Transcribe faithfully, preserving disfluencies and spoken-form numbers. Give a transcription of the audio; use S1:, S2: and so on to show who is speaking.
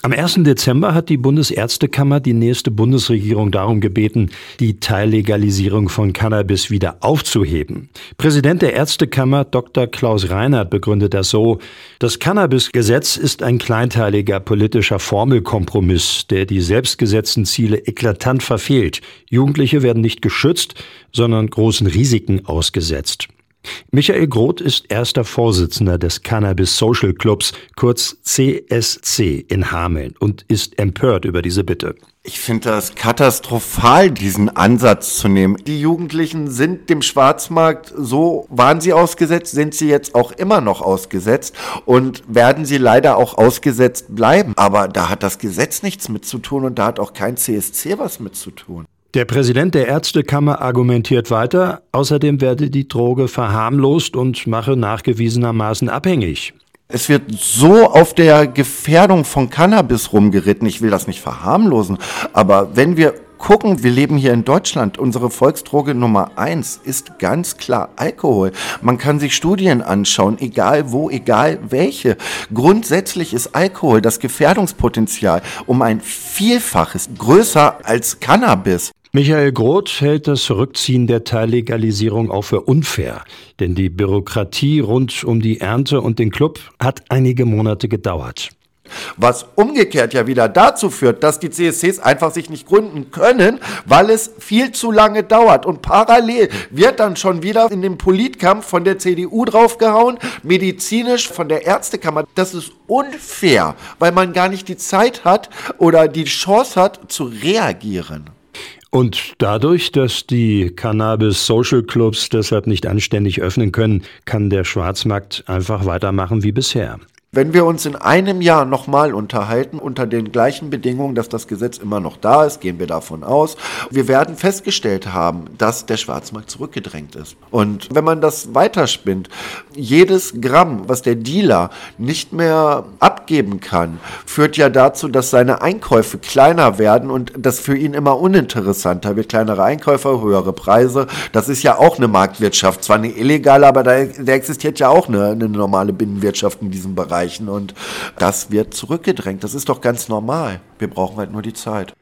S1: Am ersten Dezember hat die Bundesärztekammer die nächste Bundesregierung darum gebeten, die Teillegalisierung von Cannabis wieder aufzuheben. Präsident der Ärztekammer Doktor Klaus Reinert begründet das so: Das Cannabis-Gesetz ist ein kleinteiliger politischer Formelkompromiss, der die selbstgesetzten Ziele eklatant verfehlt. Jugendliche werden nicht geschützt, sondern großen Risiken ausgesetzt. Michael Groth ist erster Vorsitzender des Cannabis Social Clubs, kurz C S C, in Hameln und ist empört über diese Bitte.
S2: Ich finde das katastrophal, diesen Ansatz zu nehmen. Die Jugendlichen sind dem Schwarzmarkt, so waren sie ausgesetzt, sind sie jetzt auch immer noch ausgesetzt und werden sie leider auch ausgesetzt bleiben. Aber da hat das Gesetz nichts mit zu tun und da hat auch kein C S C was mit zu tun.
S1: Der Präsident der Ärztekammer argumentiert weiter, außerdem werde die Droge verharmlost und mache nachgewiesenermaßen abhängig.
S2: Es wird so auf der Gefährdung von Cannabis rumgeritten. Ich will das nicht verharmlosen, aber wenn wir gucken, wir leben hier in Deutschland, unsere Volksdroge Nummer eins ist ganz klar Alkohol. Man kann sich Studien anschauen, egal wo, egal welche. Grundsätzlich ist Alkohol das Gefährdungspotenzial um ein Vielfaches größer als Cannabis.
S1: Michael Groth hält das Rückziehen der Teillegalisierung auch für unfair, denn die Bürokratie rund um die Ernte und den Club hat einige Monate gedauert.
S2: Was umgekehrt ja wieder dazu führt, dass die C S Cs einfach sich nicht gründen können, weil es viel zu lange dauert. Und parallel wird dann schon wieder in den Politkampf von der C D U draufgehauen, medizinisch von der Ärztekammer. Das ist unfair, weil man gar nicht die Zeit hat oder die Chance hat zu reagieren.
S1: Und dadurch, dass die Cannabis-Social-Clubs deshalb nicht anständig öffnen können, kann der Schwarzmarkt einfach weitermachen wie bisher.
S2: Wenn wir uns in einem Jahr nochmal unterhalten, unter den gleichen Bedingungen, dass das Gesetz immer noch da ist, gehen wir davon aus, wir werden festgestellt haben, dass der Schwarzmarkt zurückgedrängt ist. Und wenn man das weiterspinnt, jedes Gramm, was der Dealer nicht mehr abgeben kann, führt ja dazu, dass seine Einkäufe kleiner werden und das für ihn immer uninteressanter wird. Kleinere Einkäufe, höhere Preise, das ist ja auch eine Marktwirtschaft, zwar eine illegale, aber da, da existiert ja auch eine, eine normale Binnenwirtschaft in diesem Bereich. Und das wird zurückgedrängt. Das ist doch ganz normal. Wir brauchen halt nur die Zeit.